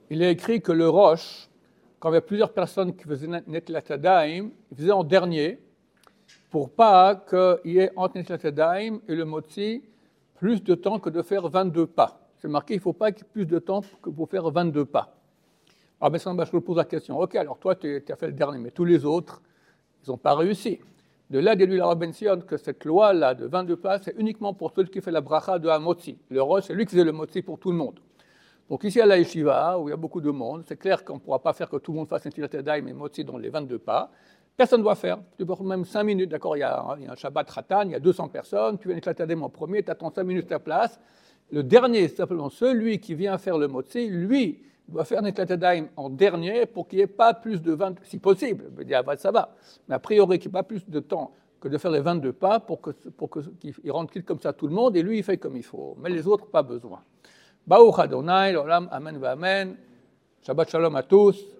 il est écrit que le rosh, quand il y avait plusieurs personnes qui faisaient Netilat Yadayim, il faisait en dernier, pour pas qu'il y ait entre Netilat Yadayim et le motzi plus de temps que de faire 22 pas. C'est marqué, il ne faut pas qu'il y ait plus de temps que pour faire 22 pas. Alors, Bessan Bachot pose la question, ok, alors toi, tu as fait le dernier, mais tous les autres, ils n'ont pas réussi. De là, déduit la Rabben Sion que cette loi-là de 22 pas, c'est uniquement pour celui qui fait la bracha de Hamotzi. Le rosh, c'est lui qui faisait le motzi pour tout le monde. Donc ici à la Yeshiva, où il y a beaucoup de monde, c'est clair qu'on ne pourra pas faire que tout le monde fasse un Netilat Yadayim et motzi dans les 22 pas. Personne ne doit faire. Tu peux même 5 minutes, d'accord, il y a un Shabbat Ratan, il y a 200 personnes, tu viens Netilat Yadayim en premier, tu attends 5 minutes ta place. Le dernier, simplement celui qui vient faire le motzi, lui, doit faire Netilat Yadayim en dernier pour qu'il n'y ait pas plus de 20, si possible, je veux dire, ça va. Mais a priori, qu'il n'y ait pas plus de temps que de faire les 22 pas pour qu'il rende quitte comme ça tout le monde, et lui, il fait comme il faut. Mais les autres, pas besoin. Baruch Adonai, l'olam, amen, amen. Shabbat shalom à tous.